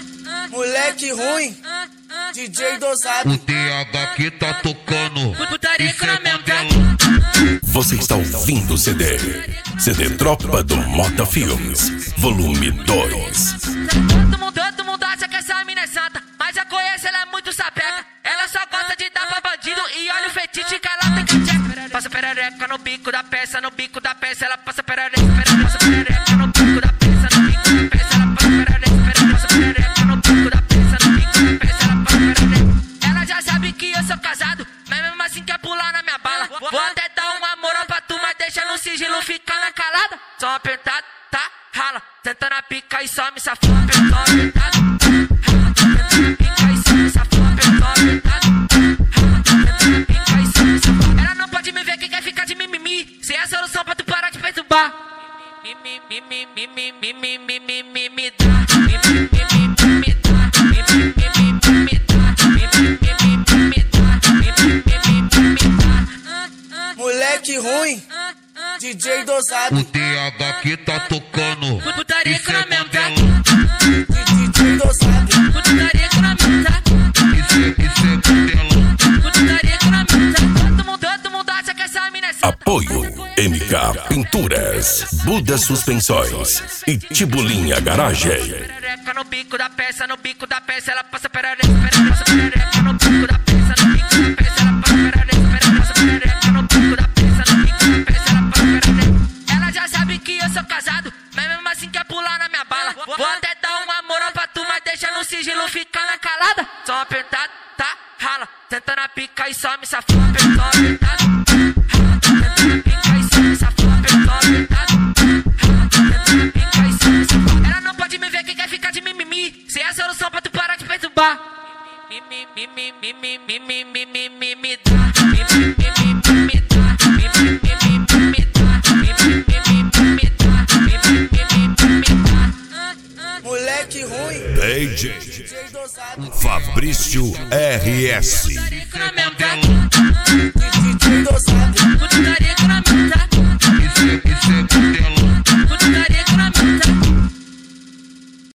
Moleque ruim, DJ dosado. O TH que tá tocando. Putarico na mesma. Você está ouvindo o CD Tropa do Mota Filmes, volume 2. Todo mundo acha que essa mina é santa, mas já conhece, ela é muito sapeca. Ela só gosta de dar pra bandido e olha o fetiche que ela tem que check. Passa perereca no bico da peça, no bico da peça. Ela passa perereca no bico da peça, no bico da peça. Ela passa perereca no bico da peça, no bico da peça. Ela passa perereca. Ela já sabe que eu sou casado, mas mesmo assim quer pular na minha bala. Vou até dar um amorão pra tu, mas deixa no sigilo ficar na calada. Só apertado, tá, rala. Tenta na pica e some, safado. Apertado, apertado, rala. Tenta na pica e some, safado. Apertado, apertado, rala. Tenta na pica e some, safado. Ela não pode me ver que quer ficar de mimimi. Se é a solução pra tu parar de perturbar. Moleque ruim, DJ dosado. O TH que tá tocando. Putarico na mesma. DJ dosado. Putarico na mesma. Isso é Candela. Putarico na mesma. Todo mundo acha que essa mina é santa. Apoio MK Pinturas, Buda Suspensões e Tibulinha Garagem. Perereca no bico da peça, no bico da peça. Ela passa perereca no bico da peça, no bico da peça. Ela passa perereca no bico da peça, no bico da peça. Ela passa perereca. Ela já sabe que eu sou casado, mas mesmo assim quer pular na minha bala. Vou até dar um amorão pra tu, mas deixa no sigilo ficar na calada. Só apertado, tá, rala. Tenta na pica e some, safado. Apertado, apertado, rala. Tenta na pica e some, safado. Apertado, apertado, rala. Tenta na pica e some, safado. Ela não pode me ver que quer ficar de mimimi. Se é a solução pra tu parar de perturbar. Moleque ruim, DJ DJ dosado. Fabrício RS. Putarico na mesma.